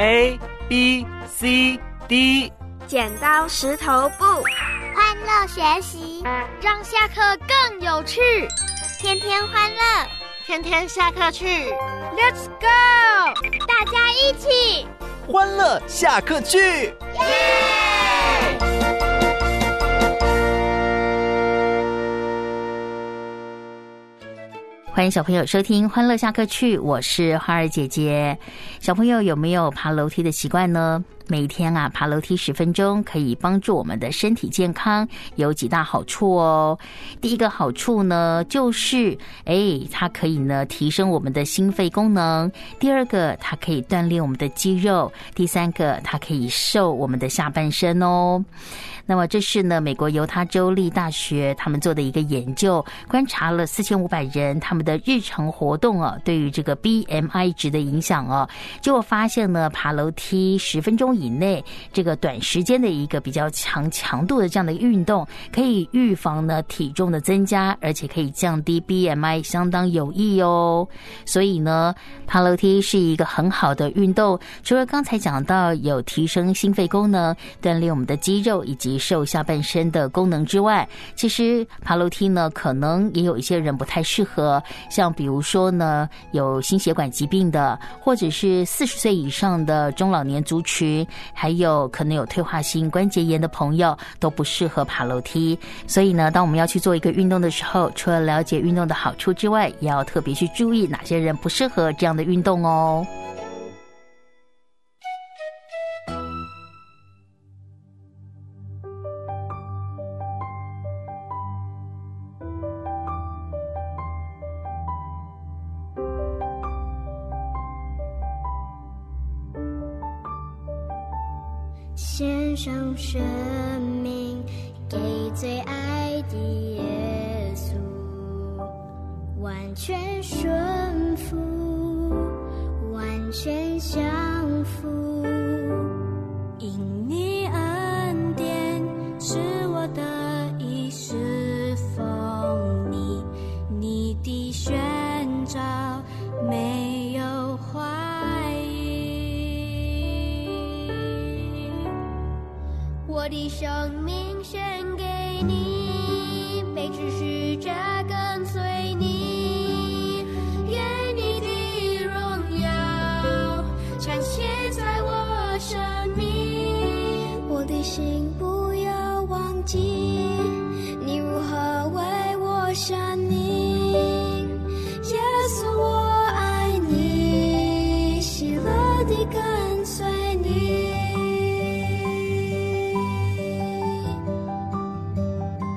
A B C D。 剪刀石头布， 欢乐学习， 让下课更有趣。 天天欢乐， 天天下课去。 Let's go！ 大家一起欢乐下课去！ 耶！ 欢迎小朋友收听欢乐下课去，我是花儿姐姐。小朋友有没有爬楼梯的习惯呢？每一天啊，爬楼梯10分钟可以帮助我们的身体健康，有几大好处哦。第一个好处呢，就是它可以呢提升我们的心肺功能；第二个，它可以锻炼我们的肌肉；第三个，它可以瘦我们的下半身哦。那么这是呢美国犹他州立大学他们做的一个研究，观察了4500人他们的日常活动对于这个 BMI 值的影响结果发现呢爬楼梯10分钟以内，这个短时间的一个比较强度的这样的运动，可以预防呢体重的增加，而且可以降低 BMI， 相当有益哦。所以呢爬楼梯是一个很好的运动，除了刚才讲到有提升心肺功能，锻炼我们的肌肉以及瘦下半身的功能之外，其实爬楼梯呢可能也有一些人不太适合，像比如说呢有心血管疾病的，或者是40岁以上的中老年族群，还有可能有退化性关节炎的朋友都不适合爬楼梯。所以呢当我们要去做一个运动的时候，除了了解运动的好处之外，也要特别去注意哪些人不适合这样的运动哦。 献上生命给最爱的耶稣，完全顺服，完全降服。因你恩典是我的衣，侍奉你，你的宣召没有怀疑。我的生命献给你，被指示着跟随你，愿你的荣耀彰显在我生命。我的心不要忘记，你如何为我生命。耶稣我爱你，喜乐地跟随你。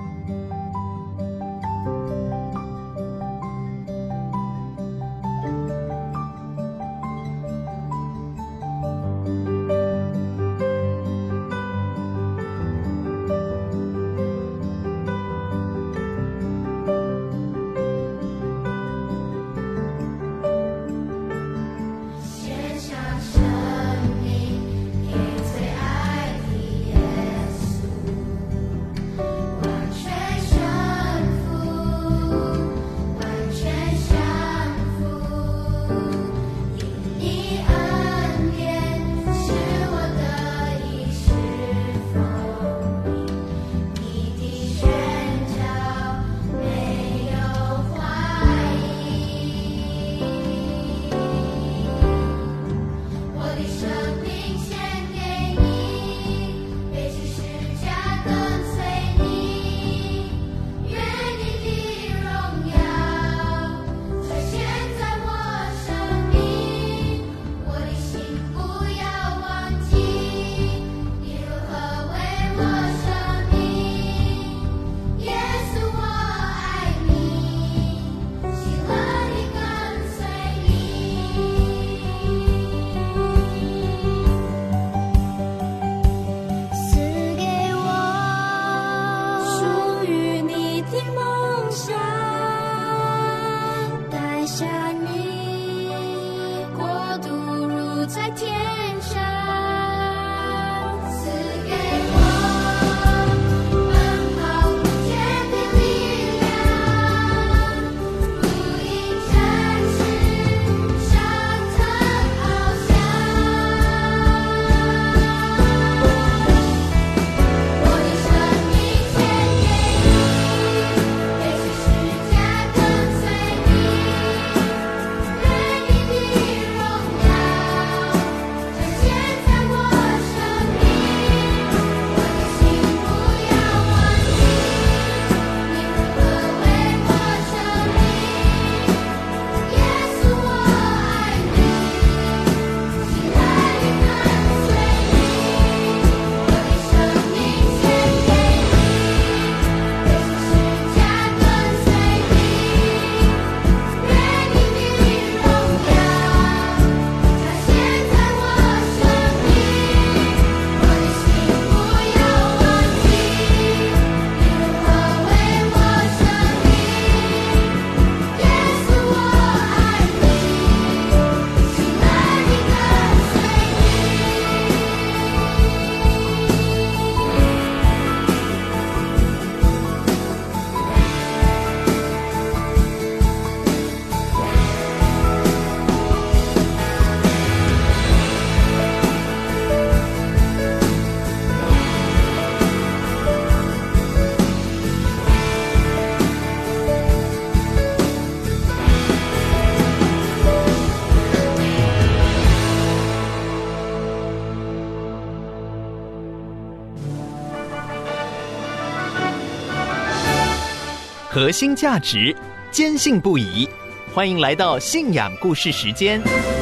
核心价值，坚信不疑。欢迎来到信仰故事时间。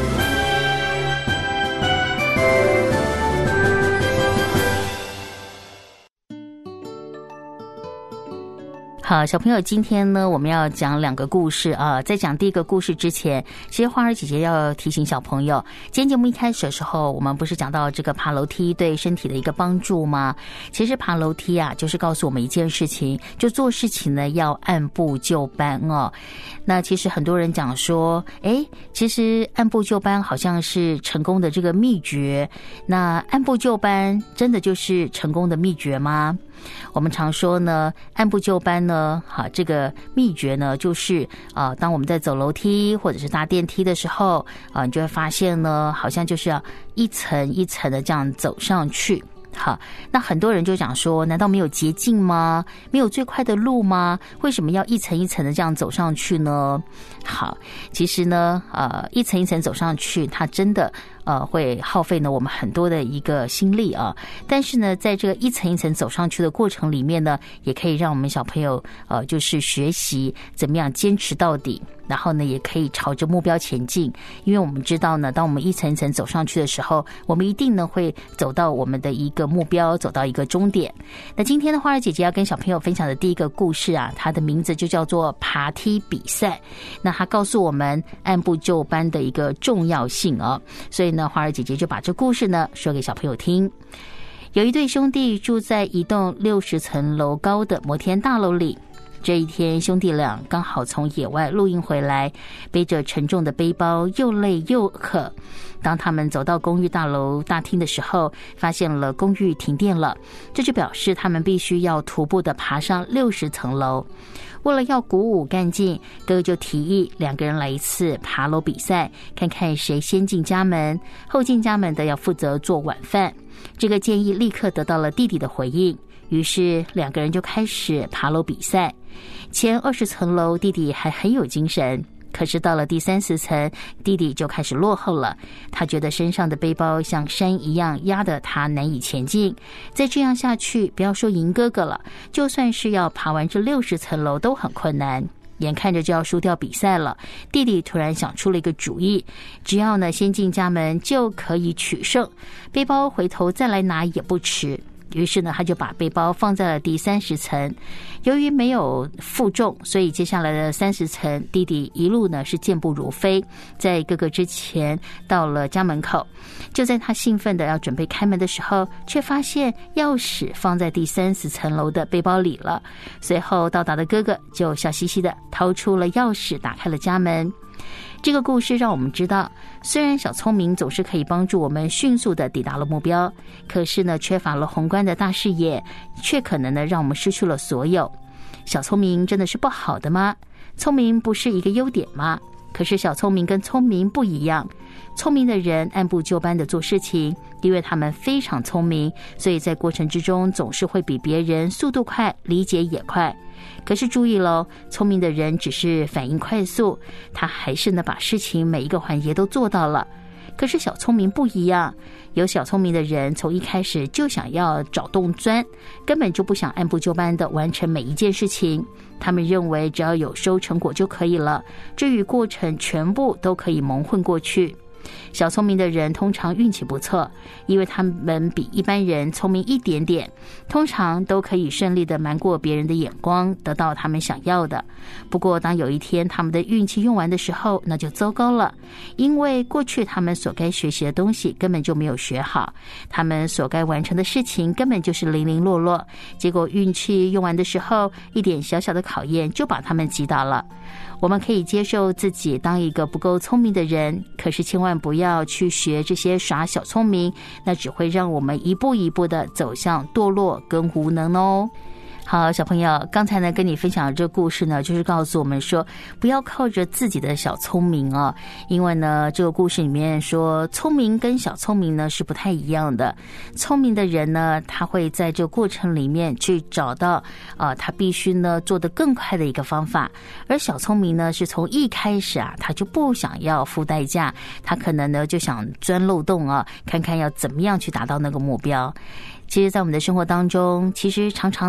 好，小朋友，今天呢，我们要讲2个故事啊。在讲第一个故事之前，其实花儿姐姐要提醒小朋友，今天节目一开始的时候，我们不是讲到这个爬楼梯对身体的一个帮助吗？其实爬楼梯啊，就是告诉我们一件事情，就做事情呢要按部就班哦。那其实很多人讲说，其实按部就班好像是成功的这个秘诀。那按部就班真的就是成功的秘诀吗？我们常说呢，按部就班呢，这个秘诀呢，就是当我们在走楼梯或者是搭电梯的时候，你就会发现呢，好像就是要一层一层的这样走上去。好，那很多人就讲说，难道没有捷径吗？没有最快的路吗？为什么要一层一层的这样走上去呢？好，其实呢，一层一层走上去，它真的会耗费呢我们很多的一个心力啊。但是呢，在这个一层一层走上去的过程里面呢，也可以让我们小朋友就是学习怎么样坚持到底。然后呢，也可以朝着目标前进，因为我们知道呢，当我们一层一层走上去的时候，我们一定呢会走到我们的一个目标，走到一个终点。那今天的花儿姐姐要跟小朋友分享的第一个故事啊，它的名字就叫做爬梯比赛。那它告诉我们按部就班的一个重要性哦，所以呢，花儿姐姐就把这故事呢说给小朋友听。有一对兄弟住在一栋60层楼高的摩天大楼里。这一天，兄弟俩刚好从野外露营回来，背着沉重的背包，又累又渴。当他们走到公寓大楼大厅的时候，发现了公寓停电了，这就表示他们必须要徒步的爬上60层楼。为了要鼓舞干劲，哥哥就提议2个人来一次爬楼比赛，看看谁先进家门，后进家门的要负责做晚饭。这个建议立刻得到了弟弟的回应。于是2个人就开始爬楼比赛。前20层楼弟弟还很有精神，可是到了第30层，弟弟就开始落后了。他觉得身上的背包像山一样压得他难以前进。再这样下去，不要说赢哥哥了，就算是要爬完这60层楼都很困难。眼看着就要输掉比赛了，弟弟突然想出了一个主意，只要呢先进家门就可以取胜，背包回头再来拿也不迟。于是呢，他就把背包放在了第30层。由于没有负重，所以接下来的30层，弟弟一路呢是健步如飞，在哥哥之前到了家门口。就在他兴奋的要准备开门的时候，却发现钥匙放在第30层楼的背包里了。随后到达的哥哥就笑嘻嘻的掏出了钥匙，打开了家门。这个故事让我们知道，虽然小聪明总是可以帮助我们迅速的抵达了目标，可是呢，缺乏了宏观的大视野，却可能呢让我们失去了所有。小聪明真的是不好的吗？聪明不是一个优点吗？可是小聪明跟聪明不一样，聪明的人按部就班的做事情，因为他们非常聪明，所以在过程之中总是会比别人速度快，理解也快。可是注意咯，聪明的人只是反应快速，他还是呢把事情每一个环节都做到了。可是小聪明不一样，有小聪明的人从一开始就想要找洞钻，根本就不想按部就班的完成每一件事情。他们认为只要有收成果就可以了，至于过程全部都可以蒙混过去。小聪明的人通常运气不错，因为他们比一般人聪明一点点，通常都可以顺利的瞒过别人的眼光，得到他们想要的。不过当有一天他们的运气用完的时候，那就糟糕了，因为过去他们所该学习的东西根本就没有学好，他们所该完成的事情根本就是零零落落，结果运气用完的时候，一点小小的考验就把他们击倒了。我们可以接受自己当一个不够聪明的人，可是千万不要去学这些耍小聪明，那只会让我们一步一步的走向堕落跟无能哦。好，小朋友，刚才呢跟你分享的这个故事呢，就是告诉我们说，不要靠着自己的小聪明哦，因为呢这个故事里面说，聪明跟小聪明呢是不太一样的。聪明的人呢，他会在这个过程里面去找到他必须呢做得更快的一个方法，而小聪明呢是从一开始他就不想要付代价，他可能呢就想钻漏洞看看要怎么样去达到那个目标。其实在我们的生活当中，其实常常呢就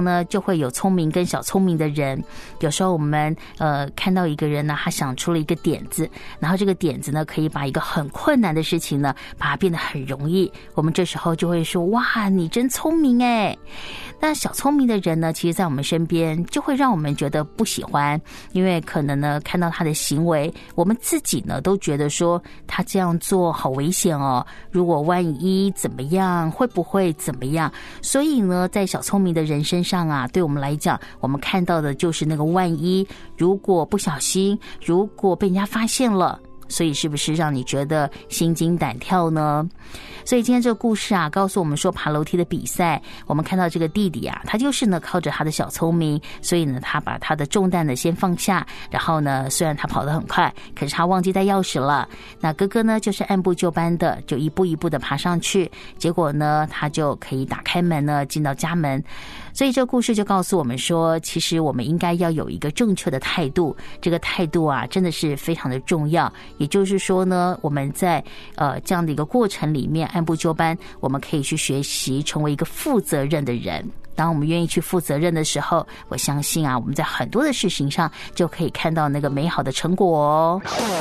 会有聪明跟小聪明的人。有时候我们看到一个人呢，他想出了一个点子，然后这个点子呢可以把一个很困难的事情呢把它变得很容易，我们这时候就会说，哇，你真聪明哎。那小聪明的人呢，其实在我们身边就会让我们觉得不喜欢，因为可能呢看到他的行为，我们自己呢都觉得说他这样做好危险哦，如果万一怎么样，会不会怎么样？所以呢在小聪明的人身上啊，对我们来讲，我们看到的就是那个万一，如果不小心，如果被人家发现了，所以是不是让你觉得心惊胆跳呢？所以今天这个故事啊，告诉我们说，爬楼梯的比赛，我们看到这个弟弟啊，他就是呢靠着他的小聪明，所以呢他把他的重担呢先放下，然后呢虽然他跑得很快，可是他忘记带钥匙了。那哥哥呢就是按部就班的，就一步一步的爬上去，结果呢他就可以打开门呢进到家门。所以这个故事就告诉我们说，其实我们应该要有一个正确的态度，这个态度啊真的是非常的重要。也就是说呢，我们在这样的一个过程里面按部就班，我们可以去学习成为一个负责任的人。当我们愿意去负责任的时候，我相信啊，我们在很多的事情上就可以看到那个美好的成果哦。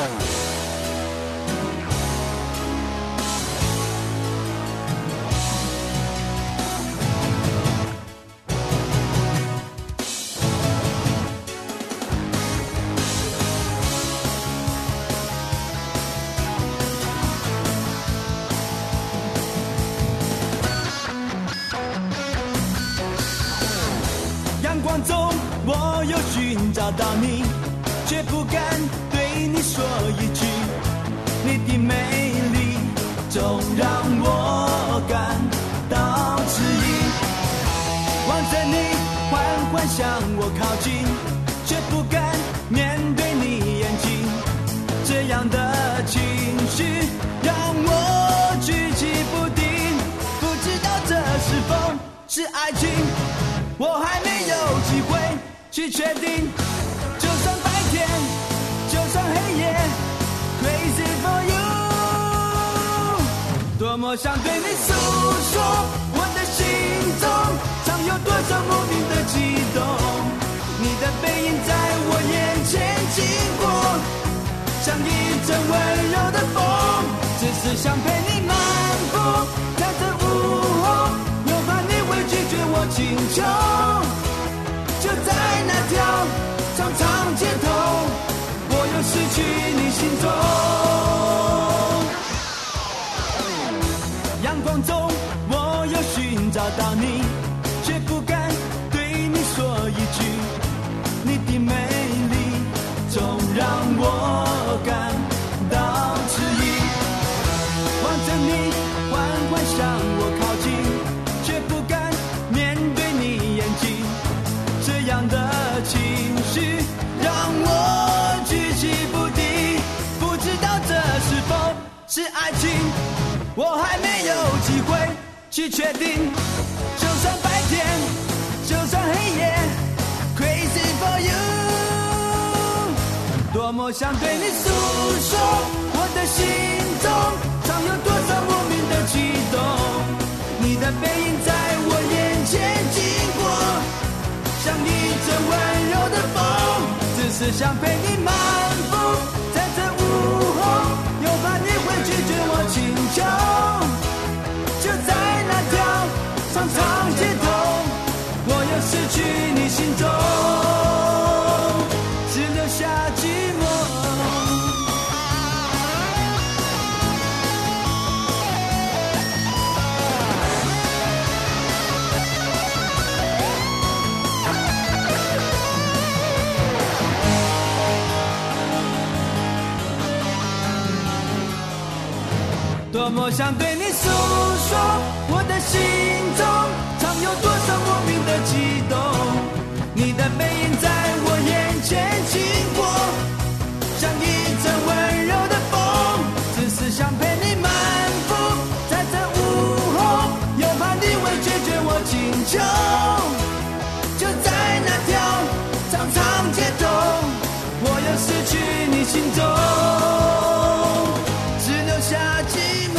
我又寻找到你，却不敢对你说一句，你的美丽总让我感到迟疑。望着你缓缓向我靠近，却不敢面对你眼睛，这样的情绪让我举棋不定，不知道这是否是爱情，我还没有机会去确定，就算白天，就算黑夜 ，Crazy for you， 多么想对你诉说我的心中，常有多少莫名的激动，你的背影在我眼前经过，像一阵温柔的风，只是想陪你漫步在这午后，又怕你会拒绝我请求，就在那条长长街头，我又失去你心中。阳光中我又寻找到你，却不敢对你说一句，你的美丽总让我感到迟疑。望着你缓缓向我靠近，却不敢面对你眼睛，这样的情绪让我举棋不定，不知道这是否是爱情，我还没有机会去确定，就算白天，就算黑夜 Crazy for you， 多么想对你诉说我的心中，常有多少莫名的激动，你的背影在我眼前经过，像一阵温柔的风，只是想陪你漫步在这午后，又怕你会拒绝我请求，就在那条长长街头，我又失去你心中，只留下寂寞。多么想对你诉说我的心中，常有多少莫名的激动，你的背影在我眼前经过，像一阵温柔的风，只是想陪你漫步在这午后，又怕你会拒绝我请求，就在那条长长街头，我又失去你心中，只留下寂寞。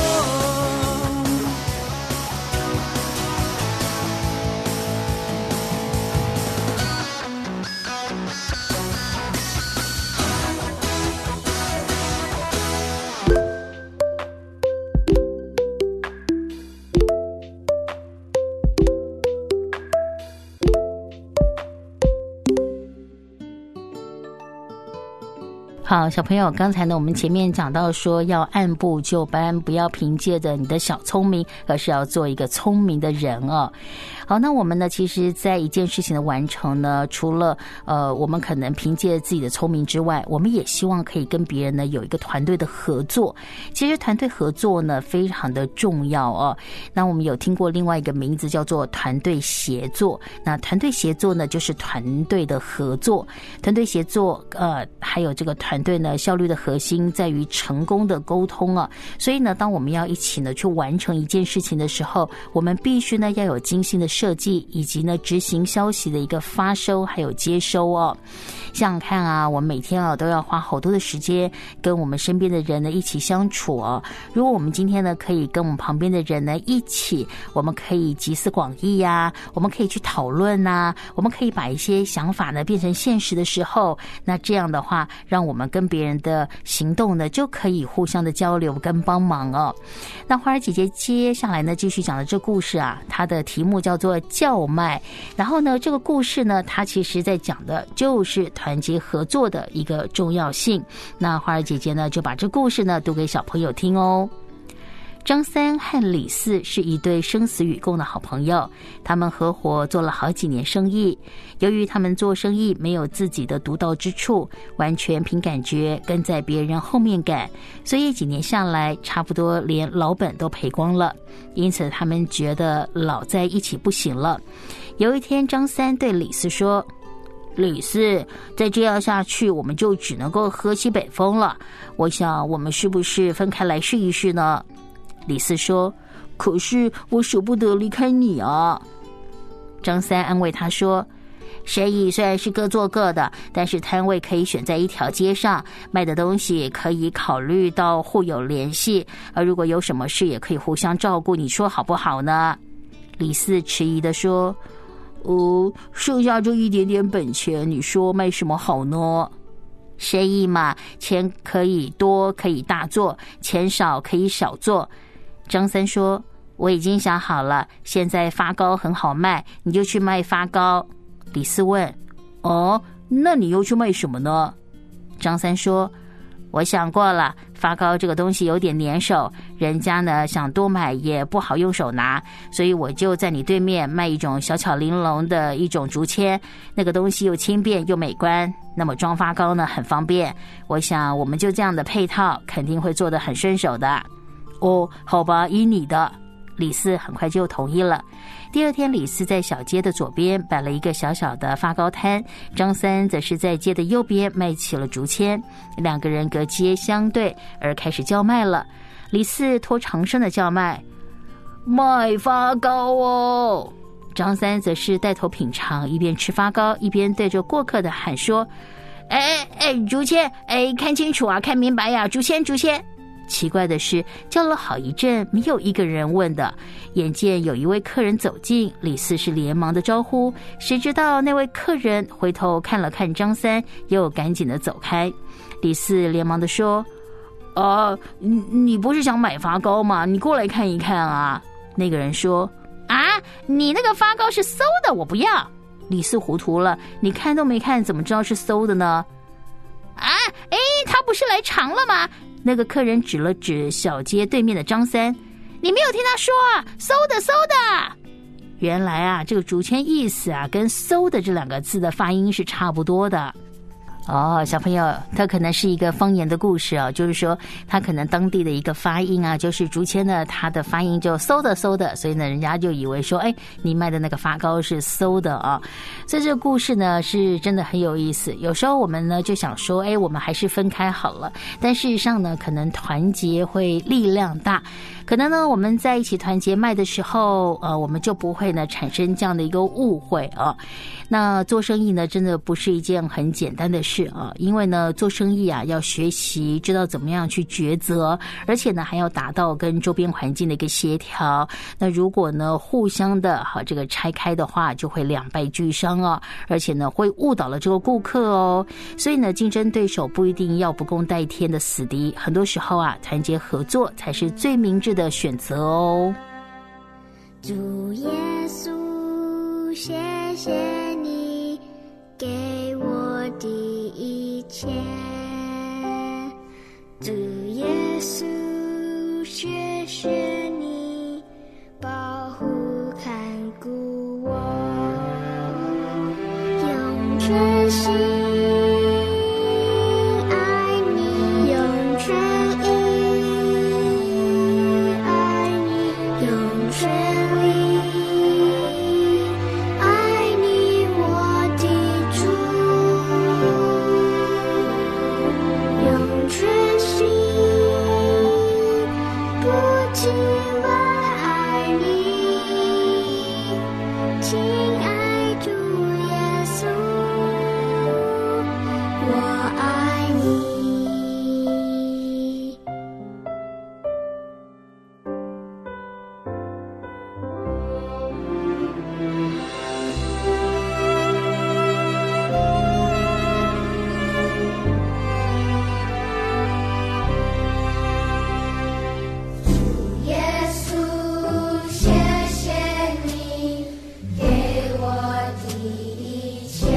好，小朋友，刚才呢，我们前面讲到说要按部就班，不要凭借着你的小聪明，而是要做一个聪明的人哦。好，那我们呢，其实在一件事情的完成呢，除了我们可能凭借自己的聪明之外，我们也希望可以跟别人呢有一个团队的合作。其实团队合作呢非常的重要哦。那我们有听过另外一个名字叫做团队协作。那团队协作呢，就是团队的合作。团队协作还有这个团队呢效率的核心在于成功的沟通啊。所以呢，当我们要一起呢去完成一件事情的时候，我们必须呢要有精心的设计，以及呢执行消息的一个发收还有接收哦。想想看啊，我们每天啊都要花好多的时间跟我们身边的人呢一起相处哦。如果我们今天呢可以跟我们旁边的人呢一起，我们可以集思广益呀，我们可以去讨论啊，我们可以把一些想法呢变成现实的时候，那这样的话，让我们跟别人的行动呢就可以互相的交流跟帮忙哦。那花儿姐姐接下来呢继续讲的这故事啊，它的题目叫做叫卖。然后呢，这个故事呢，它其实在讲的就是团结合作的一个重要性。那花儿姐姐呢就把这故事呢读给小朋友听哦。张三和李四是一对生死与共的好朋友，他们合伙做了好几年生意。由于他们做生意没有自己的独到之处，完全凭感觉跟在别人后面赶，所以几年下来差不多连老本都赔光了。因此他们觉得老在一起不行了。有一天，张三对李四说：李四，再这样下去我们就只能够喝西北风了，我想我们是不是分开来试一试呢？李四说：可是我舍不得离开你啊。张三安慰他说：生意虽然是各做各的，但是摊位可以选在一条街上，卖的东西可以考虑到互有联系，而如果有什么事也可以互相照顾，你说好不好呢？李四迟疑地说：剩下这一点点本钱，你说卖什么好呢？生意嘛，钱可以多可以大做，钱少可以少做。张三说：我已经想好了，现在发糕很好卖，你就去卖发糕。李四问：那你又去卖什么呢？张三说：我想过了，发糕这个东西有点粘手，人家呢想多买也不好用手拿，所以我就在你对面卖一种小巧玲珑的一种竹签，那个东西又轻便又美观，那么装发糕呢很方便，我想我们就这样的配套肯定会做得很顺手的。好吧，依你的。李四很快就同意了。第二天，李四在小街的左边摆了一个小小的发糕摊，张三则是在街的右边卖起了竹签，两个人隔街相对而开始叫卖了。李四拖长声的叫卖：卖发糕哦！张三则是带头品尝，一边吃发糕一边对着过客的喊说：竹签，看清楚啊，看明白呀，竹签。奇怪的是，叫了好一阵，没有一个人问的。眼见有一位客人走近，李四是连忙的招呼，谁知道那位客人回头看了看张三，又赶紧的走开。李四连忙的说：你不是想买发糕吗？你过来看一看啊。那个人说：你那个发糕是馊的，我不要。李四糊涂了，你看都没看，怎么知道是馊的呢？他不是来尝了吗？那个客人指了指小街对面的张三：你没有听他说啊，馊的。原来啊，这个竹签意思啊，跟馊的这两个字的发音是差不多的。小朋友，它可能是一个方言的故事啊，就是说它可能当地的一个发音啊，就是竹签呢，它的发音就馊的，所以呢，人家就以为说，你卖的那个发糕是馊的啊。所以这个故事呢，是真的很有意思。有时候我们呢就想说，我们还是分开好了，但事实上呢，可能团结会力量大。可能呢，我们在一起团结卖的时候，我们就不会呢产生这样的一个误会啊。那做生意呢，真的不是一件很简单的事啊，因为呢，做生意啊要学习，知道怎么样去抉择，而且呢还要达到跟周边环境的一个协调。那如果呢互相的这个拆开的话，就会两败俱伤啊，而且呢会误导了这个顾客哦。所以呢，竞争对手不一定要不共戴天的死敌，很多时候啊，团结合作才是最明智的选择哦。 主耶稣，谢谢你给我的一切， 主耶稣，谢谢你保护看顾我，用全心爱你，用全意爱你，用全力爱你，我的主，用全心不停来爱你，亲爱主耶稣，我爱你。耶稣，谢谢你给我的一切。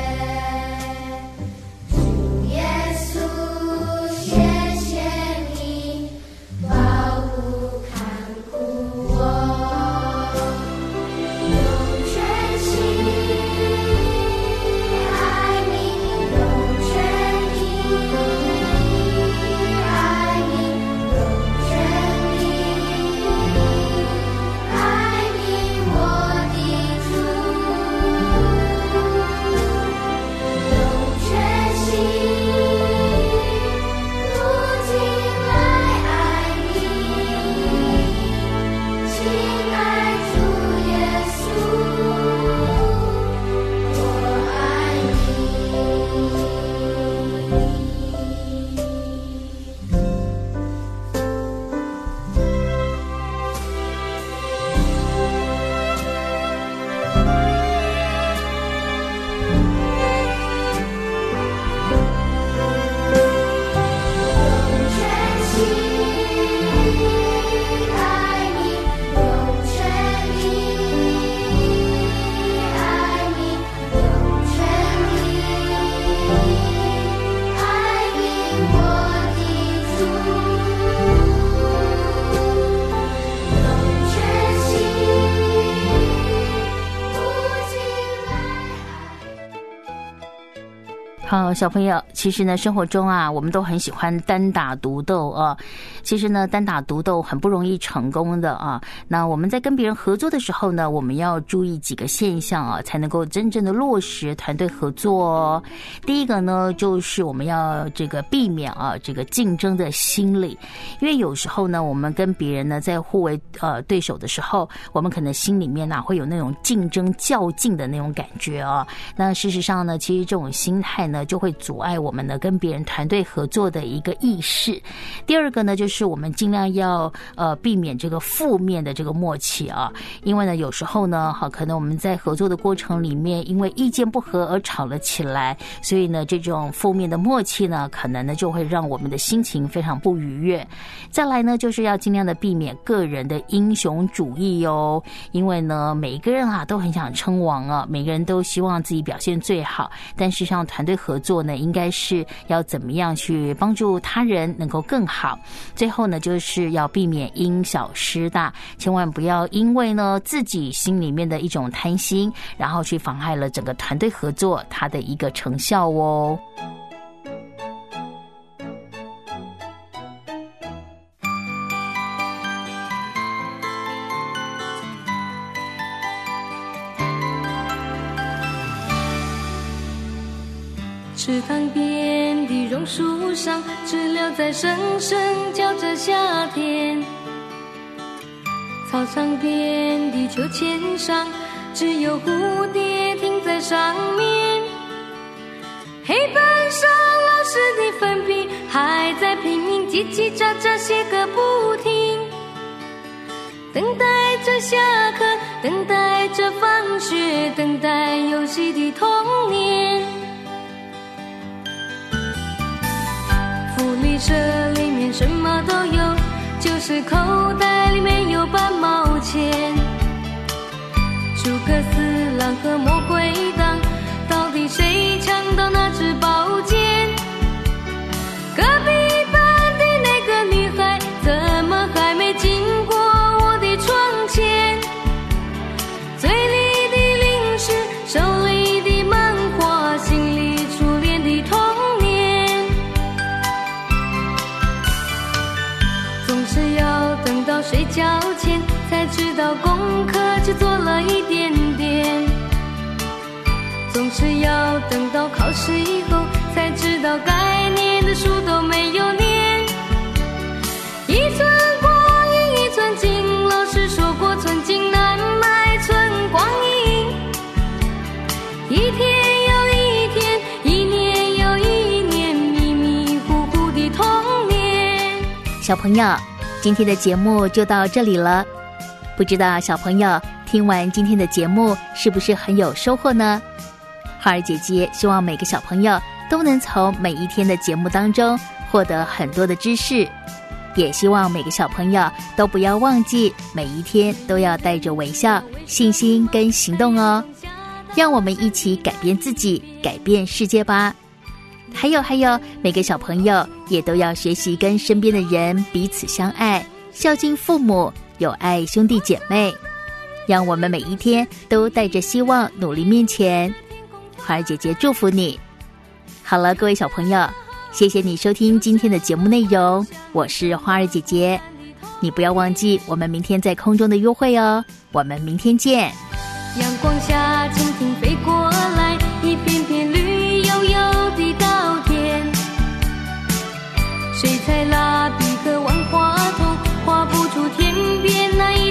耶稣，谢谢你保护看顾我，用全心爱你，用全意爱你，用全力爱你，我的主，用全心不停来爱你，亲爱主耶稣，我爱你。用全心爱你，用全力爱你，用全力爱你，我的主，用全心不停来爱。 好，小朋友，其实呢，生活中啊，我们都很喜欢单打独斗啊。其实呢，单打独斗很不容易成功的啊。那我们在跟别人合作的时候呢，我们要注意几个现象啊，才能够真正的落实团队合作哦。第一个呢，就是我们要避免啊这个竞争的心理，因为有时候呢，我们跟别人呢在互为对手的时候，我们可能心里面会有那种竞争较劲的那种感觉啊。那事实上呢，其实这种心态呢，就会阻碍我们呢跟别人团队合作的一个意识。第二个呢，就是我们尽量要避免这个负面的这个默契啊，因为呢有时候呢可能我们在合作的过程里面，因为意见不合而吵了起来，所以呢这种负面的默契呢，可能呢就会让我们的心情非常不愉悦。再来呢，就是要尽量的避免个人的英雄主义哦，因为呢每一个人都很想称王啊，每个人都希望自己表现最好，但事实上团队合作呢，应该是要怎么样去帮助他人能够更好。最后呢，就是要避免因小失大，千万不要因为呢自己心里面的一种贪心，然后去妨害了整个团队合作它的一个成效哦。 池塘边的榕树上，知了在声声叫着夏天。操场边的秋千上，只有蝴蝶停在上面。黑板上老师的粉笔还在拼命叽叽喳喳写个不停，等待着下课，等待着放学，等待游戏的童年。福利社里面什么都有，就是口袋里面有半毛钱。诸葛四郎和魔鬼党，到底谁抢到那支宝剑？隔壁班的交钱，才知道功课只做了一点点。总是要等到考试以后，才知道该念的书都没有念。一寸光阴一寸金，老师说过寸金难买寸光阴。一天又一天，一年又一年，迷迷糊糊的童年。 小朋友，今天的节目就到这里了。不知道小朋友听完今天的节目是不是很有收获呢？花儿姐姐希望每个小朋友都能从每一天的节目当中获得很多的知识，也希望每个小朋友都不要忘记每一天都要带着微笑、信心跟行动哦。让我们一起改变自己，改变世界吧。还有，每个小朋友也都要学习跟身边的人彼此相爱，孝敬父母，友爱兄弟姐妹。让我们每一天都带着希望努力面前。花儿姐姐祝福你。好了，各位小朋友，谢谢你收听今天的节目内容，我是花儿姐姐。你不要忘记我们明天在空中的约会哦，我们明天见。 阳光下蜻蜓飞过来，一片片绿油油的稻田。水彩蜡笔和万花筒画不出天边那一